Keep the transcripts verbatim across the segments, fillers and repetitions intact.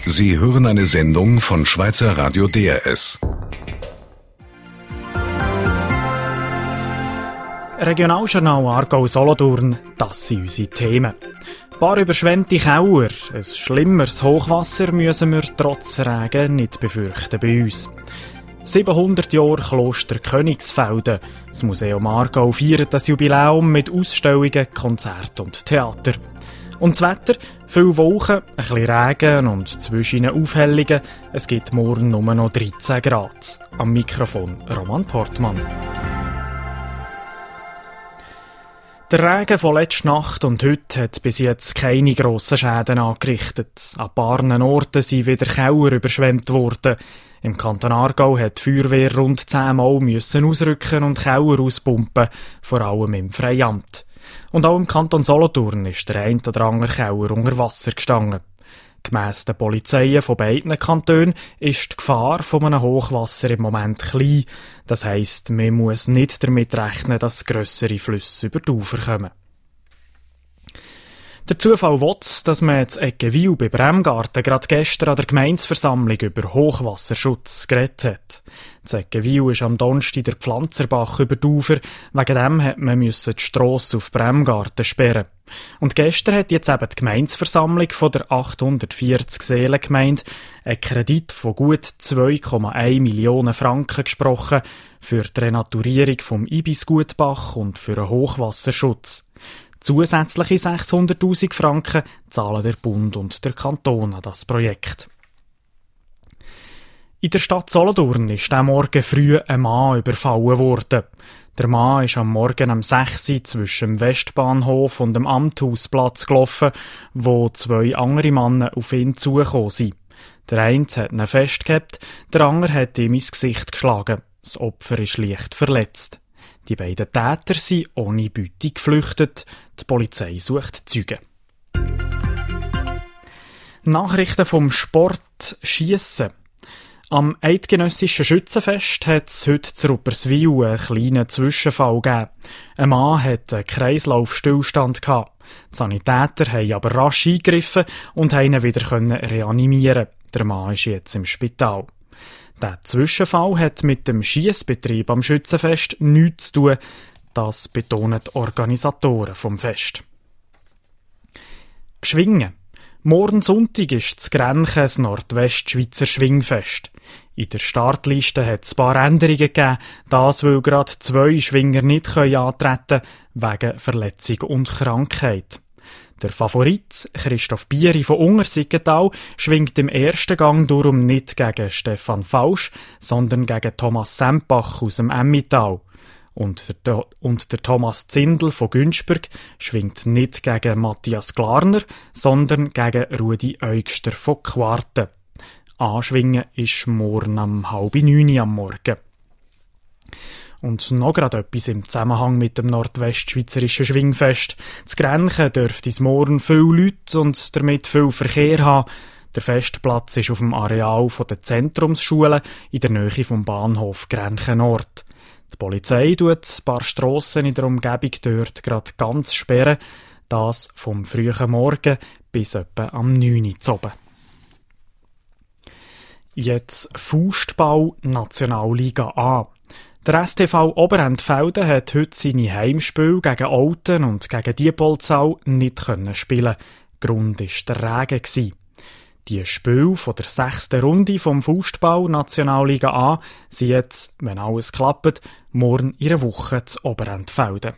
Sie hören eine Sendung von Schweizer Radio D R S. Regionaljournal Aargau-Solothurn, das sind unsere Themen. Ein paar überschwemmte Keller, ein schlimmeres Hochwasser müssen wir trotz Regen nicht befürchten bei uns. siebenhundert Jahre Kloster Königsfelden. Das Museum Aargau feiert das Jubiläum mit Ausstellungen, Konzerten und Theater. Und das Wetter? Viele Wolken, ein bisschen Regen und zwischen Aufhellungen. Es gibt morgen nur noch dreizehn Grad. Am Mikrofon Roman Portmann. Der Regen von letzter Nacht und heute hat bis jetzt keine grossen Schäden angerichtet. An ein paar Orten sind wieder Keller überschwemmt worden. Im Kanton Aargau hat die Feuerwehr rund zehnmal müssen ausrücken und Keller auspumpen, vor allem im Freiamt. Und auch im Kanton Solothurn ist der ein oder andere Keller unter Wasser gestanden. Gemäss den Polizeien von beiden Kantonen ist die Gefahr von einem Hochwasser im Moment klein. Das heisst, man muss nicht damit rechnen, dass grössere Flüsse über die Ufer kommen. Der Zufall will, dass man in Eggenwil bei Bremgarten gerade gestern an der Gemeindeversammlung über Hochwasserschutz geredet hat. In Eggenwil ist am Donnerstag der Pflanzerbach über die Ufer. Wegen dem hat man die Strasse auf Bremgarten sperren. Und gestern hat jetzt eben die Gemeindeversammlung von der achthundertvierzig Seelengemeinde einen Kredit von gut zwei Komma eins Millionen Franken gesprochen für die Renaturierung vom Ibisgutbach und für einen Hochwasserschutz. Zusätzliche sechshunderttausend Franken zahlen der Bund und der Kanton an das Projekt. In der Stadt Solothurn ist am Morgen früh ein Mann überfallen worden. Der Mann ist am Morgen um sechs Uhr zwischen dem Westbahnhof und dem Amthausplatz gelaufen, wo zwei andere Männer auf ihn zugekommen sind. Der eine hat ihn festgehabt, der andere hat ihm ins Gesicht geschlagen. Das Opfer ist leicht verletzt. Die beiden Täter sind ohne Beute geflüchtet. Die Polizei sucht Zeugen. Nachrichten vom Sport Schiessen. Am Eidgenössischen Schützenfest hat es heute zu Rupperswil einen kleinen Zwischenfall gegeben. Ein Mann hatte einen Kreislaufstillstand gehabt. Die Sanitäter haben aber rasch eingegriffen und haben ihn wieder reanimieren. Der Mann ist jetzt im Spital. Der Zwischenfall hat mit dem Schiessbetrieb am Schützenfest nichts zu tun. Das betonen die Organisatoren vom Fest. Schwingen. Morgen Sonntag ist das Grenchen das Nordwestschweizer Schwingfest. In der Startliste hat es ein paar Änderungen gegeben, das weil gerade zwei Schwinger nicht antreten können, wegen Verletzung und Krankheit. Der Favorit, Christoph Bieri von Ungersiggenthal, schwingt im ersten Gang darum nicht gegen Stefan Fausch, sondern gegen Thomas Sempach aus dem Emmental. Und der, und der Thomas Zindel von Günzburg schwingt nicht gegen Matthias Glarner, sondern gegen Rudi Eugster von Quarten. Anschwingen ist morgen um halb neun am Morgen. Und noch gerade etwas im Zusammenhang mit dem nordwestschweizerischen Schwingfest. Das Grenchen dürfte es morgen viele Leute und damit viel Verkehr haben. Der Festplatz ist auf dem Areal der Zentrumsschule in der Nähe vom Bahnhof Grenchen Nord. Die Polizei tut ein paar Strassen in der Umgebung dort gerade ganz sperren. Das vom frühen Morgen bis etwa am neun Uhr zu oben. Jetzt Fußball Nationalliga A. Der S T V Oberentfelden hat heute seine Heimspiele gegen Olten und gegen Diepoldsau nicht spielen. Grund war der Regen. Die Spiele von der sechsten Runde vom Fußball Nationalliga A sind jetzt, wenn alles klappt, morgen in einer Woche zu Oberentfelden.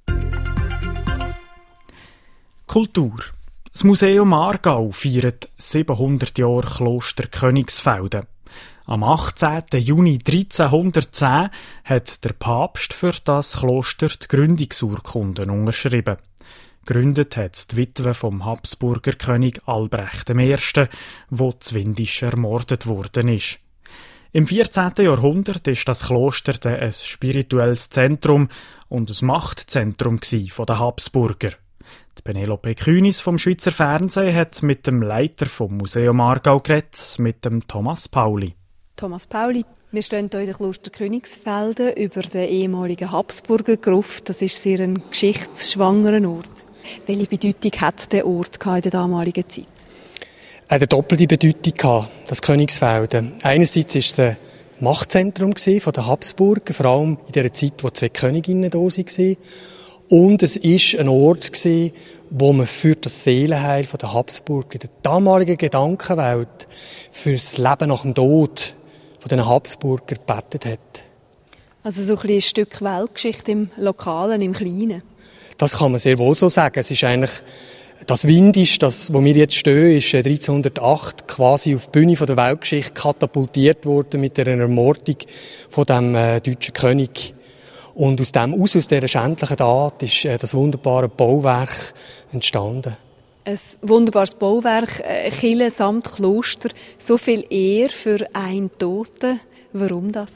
Kultur. Das Museum Aargau feiert siebenhundert Jahre Kloster Königsfelden. Am achtzehnten Juni dreizehnhundertzehn hat der Papst für das Kloster die Gründungsurkunden unterschrieben. Gegründet hat die Witwe vom Habsburger König Albrecht der Erste., wo zwindisch ermordet worden ist. Im vierzehnten Jahrhundert ist das Kloster dann ein spirituelles Zentrum und ein Machtzentrum der Habsburger. Die Penelope Künis vom Schweizer Fernsehen hat mit dem Leiter vom Museum Aargau geredet, mit dem Thomas Pauli. Thomas Pauli, wir stehen hier in der Kloster Königsfelden über den ehemaligen Habsburger Gruft. Das ist sehr ein geschichtsschwangerer Ort. Welche Bedeutung hat der Ort in der damaligen Zeit? eine doppelte Bedeutung gehabt, das Königsfelden. Einerseits war es ein Machtzentrum von den Habsburger, vor allem in der Zeit, wo zwei Königinnen da waren. Und es war ein Ort, wo man für das Seelenheil der Habsburger, in der damaligen Gedankenwelt, für das Leben nach dem Tod von den Habsburger gebetet hat. Also so ein, ein Stück Weltgeschichte im Lokalen, im Kleinen. Das kann man sehr wohl so sagen. Es ist eigentlich das Windisch, das, wo wir jetzt stehen, ist dreizehnhundertacht quasi auf die Bühne der Weltgeschichte katapultiert worden mit der Ermordung von dem äh, deutschen König. Und aus dem aus, aus dieser schändlichen Tat, ist äh, das wunderbare Bauwerk entstanden. Ein wunderbares Bauwerk, äh, Kirche samt Kloster, so viel Ehre für einen Toten. Warum das?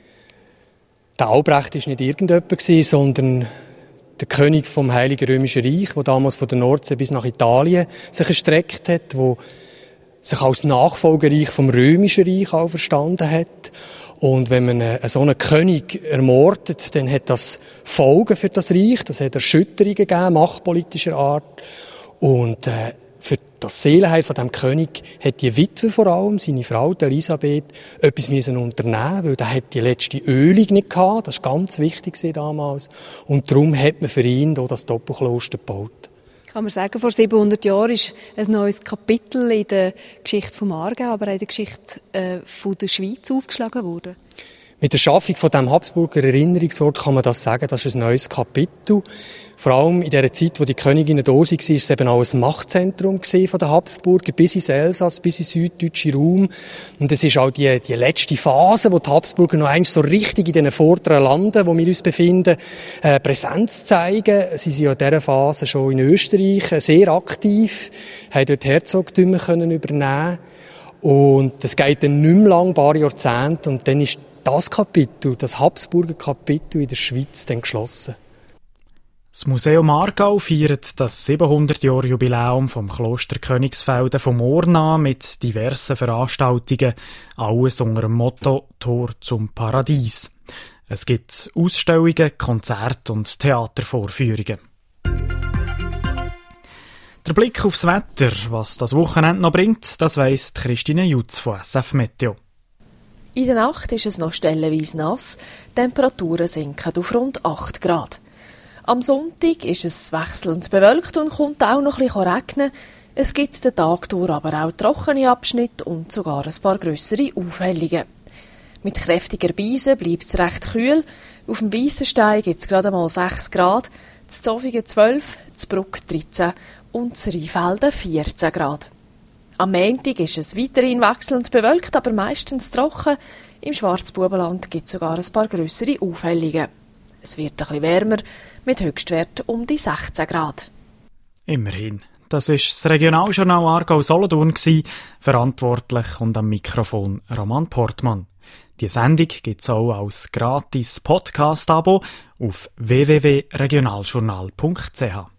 Der Albrecht war nicht irgendjemand, sondern der König vom Heiligen Römischen Reich, der damals von der Nordsee bis nach Italien sich erstreckt hat, der sich als Nachfolgereich vom Römischen Reich auch verstanden hat. Und wenn man einen, so einen König ermordet, dann hat das Folgen für das Reich, das hat Erschütterungen gegeben, machtpolitischer Art. Und äh, für das Seelenheil von dem König hat die Witwe vor allem, seine Frau Elisabeth, etwas müssen unternehmen, weil der hat die letzte Ölung nicht gehabt. Das war ganz wichtig damals. Und darum hat man für ihn hier das Doppelkloster gebaut. Kann man sagen, vor siebenhundert Jahren ist ein neues Kapitel in der Geschichte vom Aargau, aber auch in der Geschichte äh, von der Schweiz aufgeschlagen worden? Mit der Schaffung von dem Habsburger Erinnerungsort kann man das sagen, das ist ein neues Kapitel. Vor allem in der Zeit, wo die Königinnen da waren, war es eben auch ein Machtzentrum von den Habsburger, bis ins Elsass, bis ins süddeutschen Raum. Und es ist auch die, die letzte Phase, wo die Habsburger noch einmal so richtig in den vorderen Landen, wo wir uns befinden, äh, Präsenz zeigen. Sie sind ja in dieser Phase schon in Österreich sehr aktiv, haben dort Herzogtümer können übernehmen. Und das geht dann nicht mehr lang, ein paar Jahrzehnte, und dann ist das Kapitel, das Habsburger Kapitel in der Schweiz, dann geschlossen. Das Museum Aargau feiert das siebenhundert-Jahr-Jubiläum vom Kloster Königsfelden vom Moorn mit diversen Veranstaltungen, alles unter dem Motto «Tor zum Paradies». Es gibt Ausstellungen, Konzerte und Theatervorführungen. Der Blick aufs Wetter, was das Wochenende noch bringt, das weiss Christine Jutz von S F Meteo. In der Nacht ist es noch stellenweise nass, die Temperaturen sinken auf rund acht Grad. Am Sonntag ist es wechselnd bewölkt und kommt auch noch ein bisschen regnen. Es gibt den Tag durch aber auch trockene Abschnitte und sogar ein paar grössere Aufhellungen. Mit kräftiger Beise bleibt es recht kühl. Auf dem Weissenstein gibt es gerade mal sechs Grad, zu Zofingen zwölf, zu Bruck dreizehn und zu Rheinfelden vierzehn Grad. Am Montag ist es weiterhin wechselnd bewölkt, aber meistens trocken. Im Schwarzbubenland gibt es sogar ein paar grössere Aufhellungen. Es wird ein bisschen wärmer, mit Höchstwert um die sechzehn Grad. Immerhin. Das war das Regionaljournal Aargau-Solothurn, verantwortlich und am Mikrofon Roman Portmann. Die Sendung gibt es auch als gratis Podcast-Abo auf w w w punkt regionaljournal punkt c h.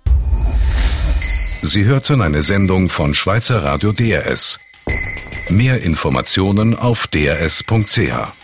Sie hörten eine Sendung von Schweizer Radio D R S. Mehr Informationen auf d r s punkt c h.